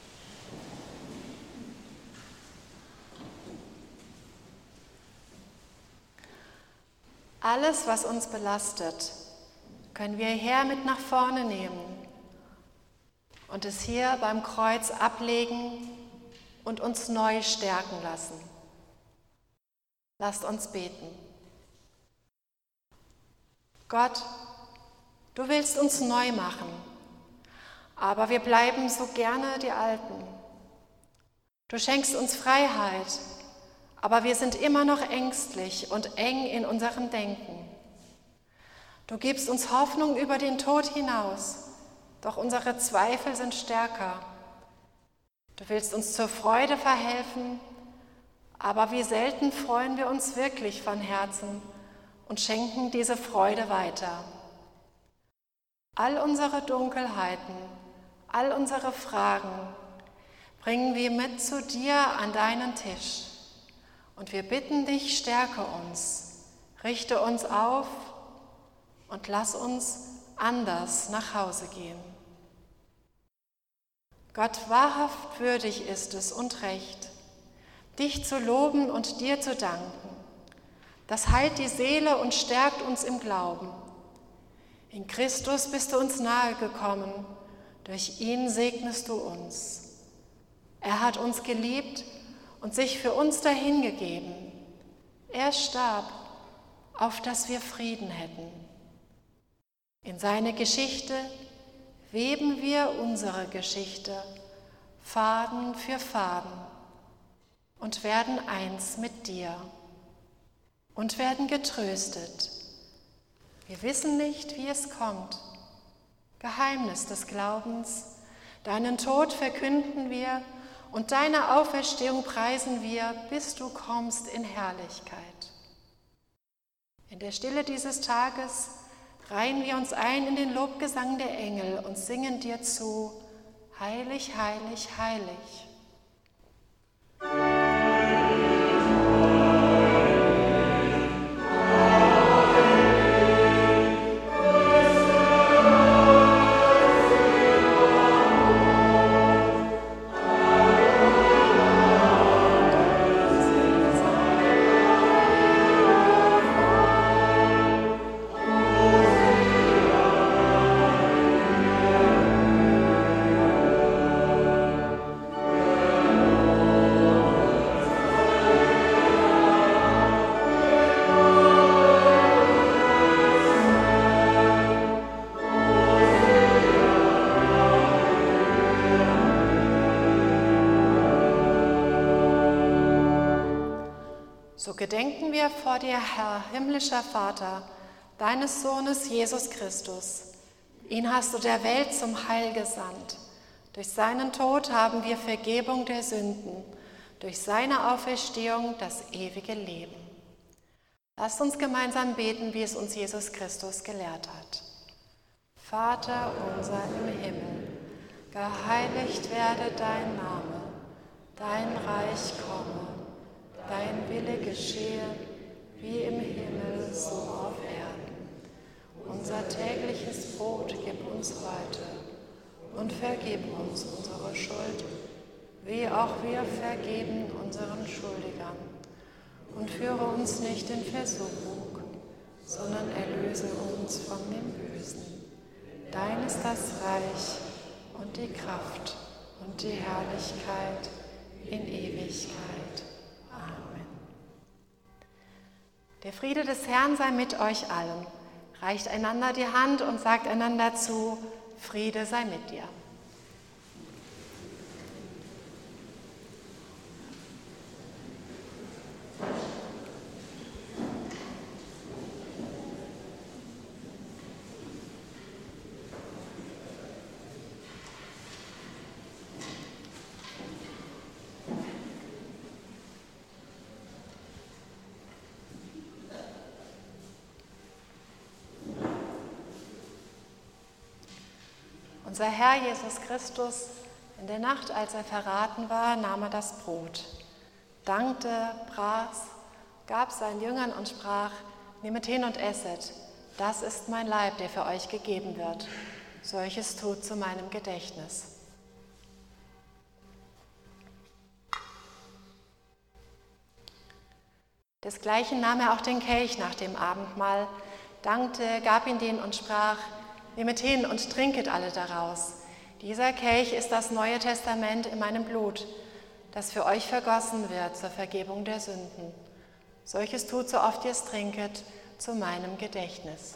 Alles, was uns belastet, können wir hier mit nach vorne nehmen und es hier beim Kreuz ablegen und uns neu stärken lassen. Lasst uns beten. Gott, du willst uns neu machen, aber wir bleiben so gerne die Alten. Du schenkst uns Freiheit, aber wir sind immer noch ängstlich und eng in unserem Denken. Du gibst uns Hoffnung über den Tod hinaus, doch unsere Zweifel sind stärker. Du willst uns zur Freude verhelfen, aber wie selten freuen wir uns wirklich von Herzen und schenken diese Freude weiter. All unsere Dunkelheiten, all unsere Fragen bringen wir mit zu dir an deinen Tisch. Und wir bitten dich, stärke uns, richte uns auf und lass uns anders nach Hause gehen. Gott, wahrhaft würdig ist es und recht, dich zu loben und dir zu danken. Das heilt die Seele und stärkt uns im Glauben. In Christus bist du uns nahe gekommen, durch ihn segnest du uns. Er hat uns geliebt und sich für uns dahingegeben. Er starb, auf dass wir Frieden hätten. In seine Geschichte weben wir unsere Geschichte, Faden für Faden, und werden eins mit dir und werden getröstet. Wir wissen nicht, wie es kommt. Geheimnis des Glaubens, deinen Tod verkünden wir und deine Auferstehung preisen wir, bis du kommst in Herrlichkeit. In der Stille dieses Tages reihen wir uns ein in den Lobgesang der Engel und singen dir zu, heilig, heilig, heilig. So gedenken wir vor dir, Herr, himmlischer Vater, deines Sohnes Jesus Christus. Ihn hast du der Welt zum Heil gesandt. Durch seinen Tod haben wir Vergebung der Sünden, durch seine Auferstehung das ewige Leben. Lasst uns gemeinsam beten, wie es uns Jesus Christus gelehrt hat. Vater unser im Himmel, geheiligt werde dein Name, dein Reich komme. Dein Wille geschehe, wie im Himmel, so auf Erden. Unser tägliches Brot gib uns heute und vergib uns unsere Schuld, wie auch wir vergeben unseren Schuldigern. Und führe uns nicht in Versuchung, sondern erlöse uns von dem Bösen. Dein ist das Reich und die Kraft und die Herrlichkeit in Ewigkeit. Der Friede des Herrn sei mit euch allen. Reicht einander die Hand und sagt einander zu, Friede sei mit dir. Unser Herr Jesus Christus, in der Nacht, als er verraten war, nahm er das Brot, dankte, brach's, gab seinen Jüngern und sprach, nehmet hin und esset, das ist mein Leib, der für euch gegeben wird. Solches tut zu meinem Gedächtnis. Desgleichen nahm er auch den Kelch nach dem Abendmahl, dankte, gab ihn denen und sprach, nehmet hin und trinket alle daraus. Dieser Kelch ist das Neue Testament in meinem Blut, das für euch vergossen wird zur Vergebung der Sünden. Solches tut, so oft ihr es trinket, zu meinem Gedächtnis.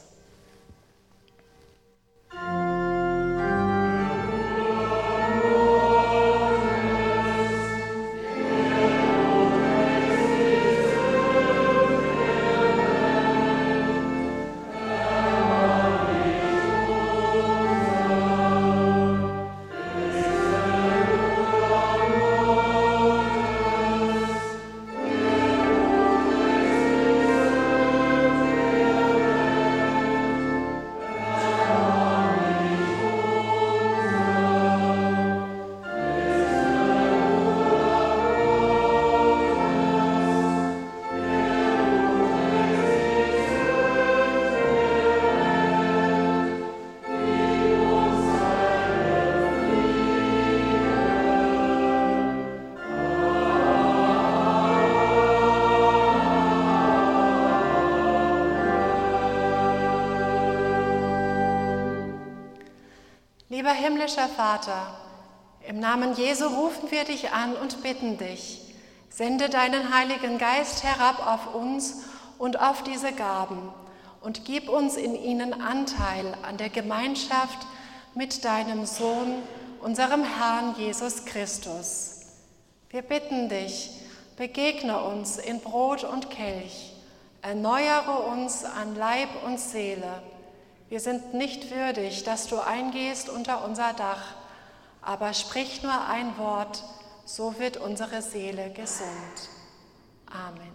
Lieber himmlischer Vater, Im Namen Jesu rufen wir dich an und bitten dich, sende deinen Heiligen Geist herab auf uns und auf diese Gaben und gib uns in ihnen Anteil an der Gemeinschaft mit deinem Sohn, unserem Herrn Jesus Christus. Wir bitten dich, begegne uns in Brot und Kelch, erneuere uns an Leib und Seele. Wir sind nicht würdig, dass du eingehst unter unser Dach, aber sprich nur ein Wort, so wird unsere Seele gesund. Amen.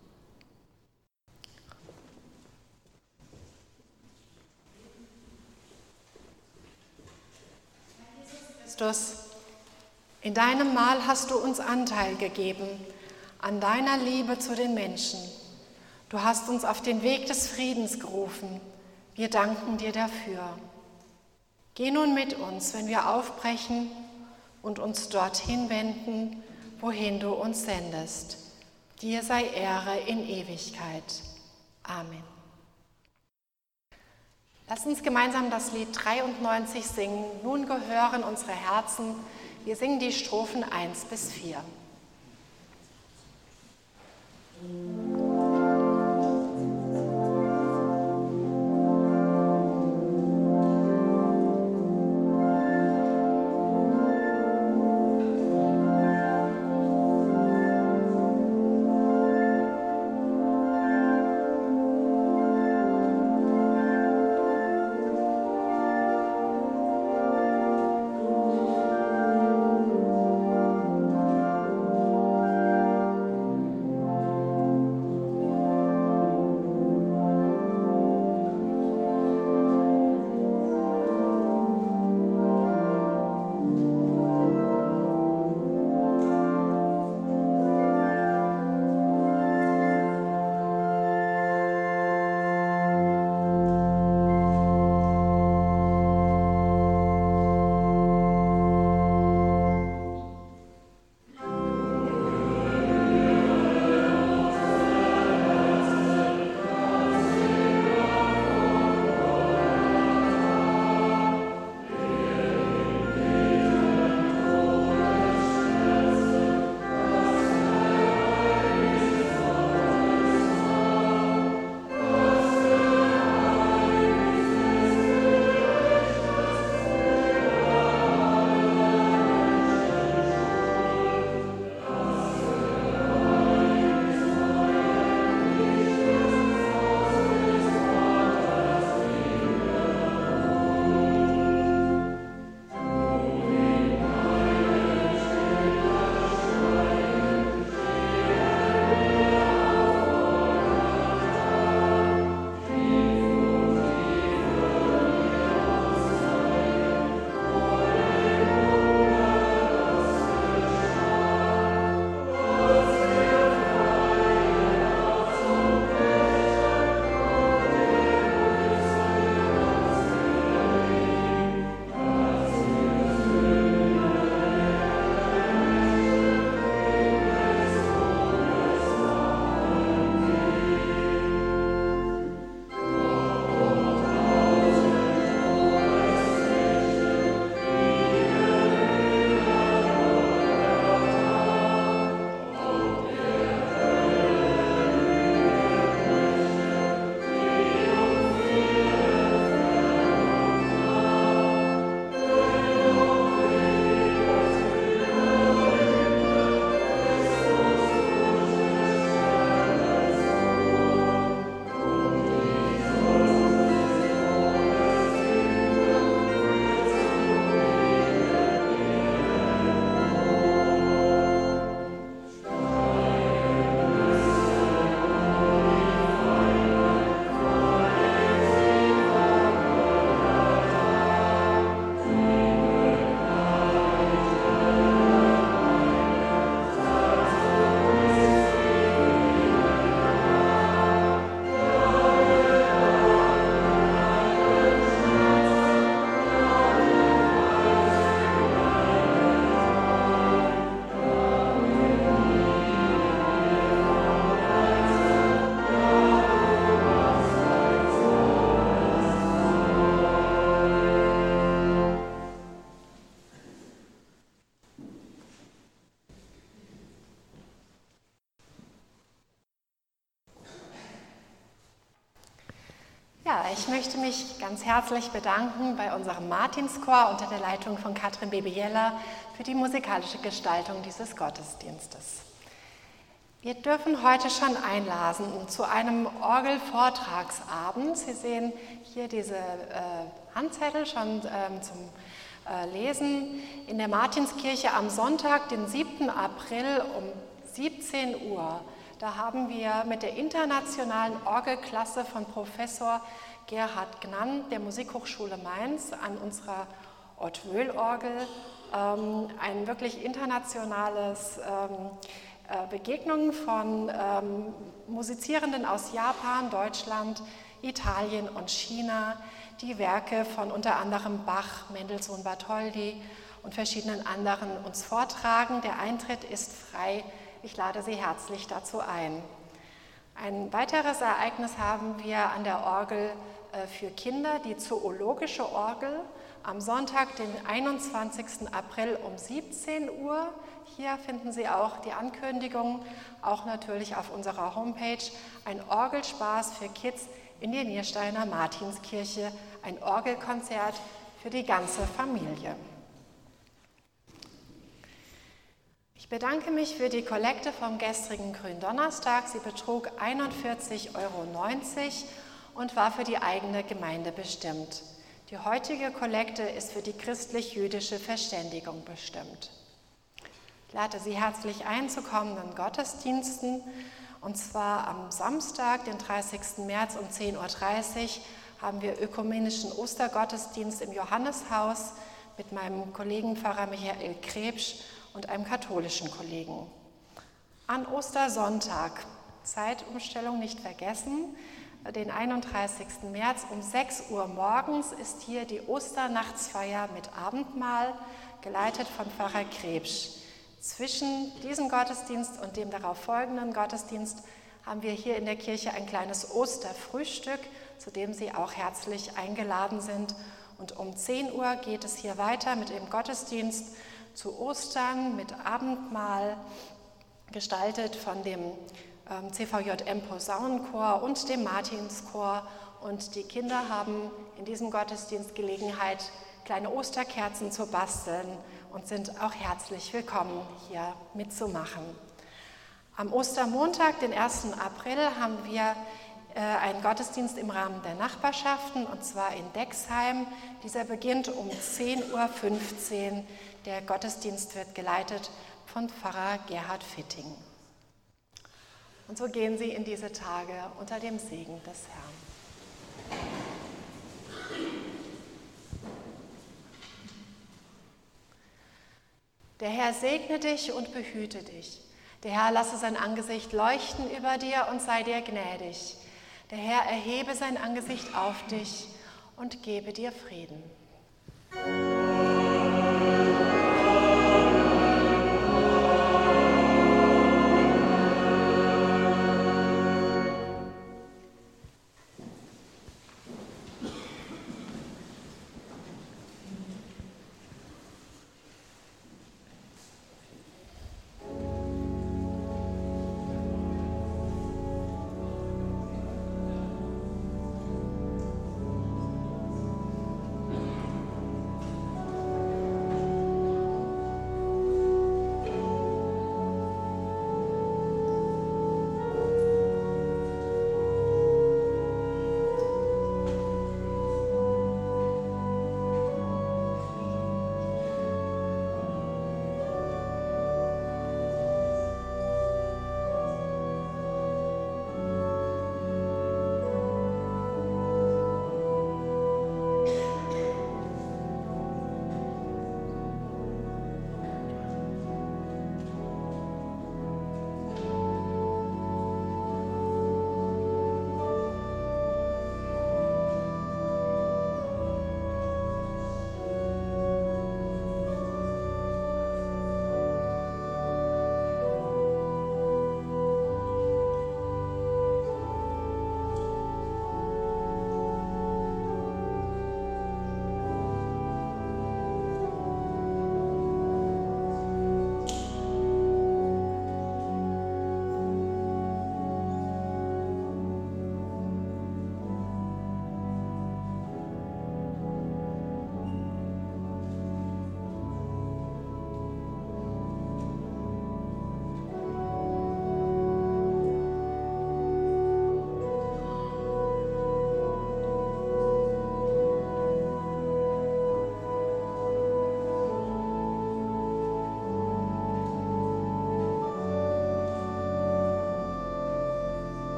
Christus, in deinem Mahl hast du uns Anteil gegeben an deiner Liebe zu den Menschen. Du hast uns auf den Weg des Friedens gerufen. Wir danken dir dafür. Geh nun mit uns, wenn wir aufbrechen und uns dorthin wenden, wohin du uns sendest. Dir sei Ehre in Ewigkeit. Amen. Lass uns gemeinsam das Lied dreiundneunzig singen. Nun gehören unsere Herzen. Wir singen die Strophen eins bis vier. Ja, ich möchte mich ganz herzlich bedanken bei unserem Martinschor unter der Leitung von Katrin Bebejeller für die musikalische Gestaltung dieses Gottesdienstes. Wir dürfen heute schon einladen zu einem Orgelvortragsabend. Sie sehen hier diese äh, Handzettel schon ähm, zum äh, Lesen in der Martinskirche am Sonntag, den siebten April um siebzehn Uhr. Da haben wir mit der internationalen Orgelklasse von Professor Gerhard Gnann der Musikhochschule Mainz an unserer Haute-Völ-Orgel ähm, ein wirklich internationales ähm, äh, Begegnung von ähm, Musizierenden aus Japan, Deutschland, Italien und China, die Werke von unter anderem Bach, Mendelssohn, Bartholdy und verschiedenen anderen uns vortragen. Der Eintritt ist frei. Ich lade Sie herzlich dazu ein. Ein weiteres Ereignis haben wir an der Orgel für Kinder, die Zoologische Orgel, am Sonntag, den einundzwanzigsten April um siebzehn Uhr. Hier finden Sie auch die Ankündigung, auch natürlich auf unserer Homepage, ein Orgelspaß für Kids in der Niersteiner Martinskirche, ein Orgelkonzert für die ganze Familie. Ich bedanke mich für die Kollekte vom gestrigen Gründonnerstag. Sie betrug einundvierzig Euro neunzig und war für die eigene Gemeinde bestimmt. Die heutige Kollekte ist für die christlich-jüdische Verständigung bestimmt. Ich lade Sie herzlich ein zu kommenden Gottesdiensten, und zwar am Samstag, den dreißigsten März um zehn Uhr dreißig, haben wir ökumenischen Ostergottesdienst im Johanneshaus mit meinem Kollegen Pfarrer Michael Krebsch und einem katholischen Kollegen. An Ostersonntag, Zeitumstellung nicht vergessen, den einunddreißigsten März um sechs Uhr morgens ist hier die Osternachtsfeier mit Abendmahl, geleitet von Pfarrer Krebsch. Zwischen diesem Gottesdienst und dem darauf folgenden Gottesdienst haben wir hier in der Kirche ein kleines Osterfrühstück, zu dem Sie auch herzlich eingeladen sind. Und um zehn Uhr geht es hier weiter mit dem Gottesdienst zu Ostern mit Abendmahl, gestaltet von dem ähm, C V J M Posaunenchor und dem Martinschor. Und die Kinder haben in diesem Gottesdienst Gelegenheit, kleine Osterkerzen zu basteln und sind auch herzlich willkommen, hier mitzumachen. Am Ostermontag, den ersten April, haben wir äh, einen Gottesdienst im Rahmen der Nachbarschaften, und zwar in Dexheim. Dieser beginnt um zehn Uhr fünfzehn. Der Gottesdienst wird geleitet von Pfarrer Gerhard Fitting. Und so gehen Sie in diese Tage unter dem Segen des Herrn. Der Herr segne dich und behüte dich. Der Herr lasse sein Angesicht leuchten über dir und sei dir gnädig. Der Herr erhebe sein Angesicht auf dich und gebe dir Frieden.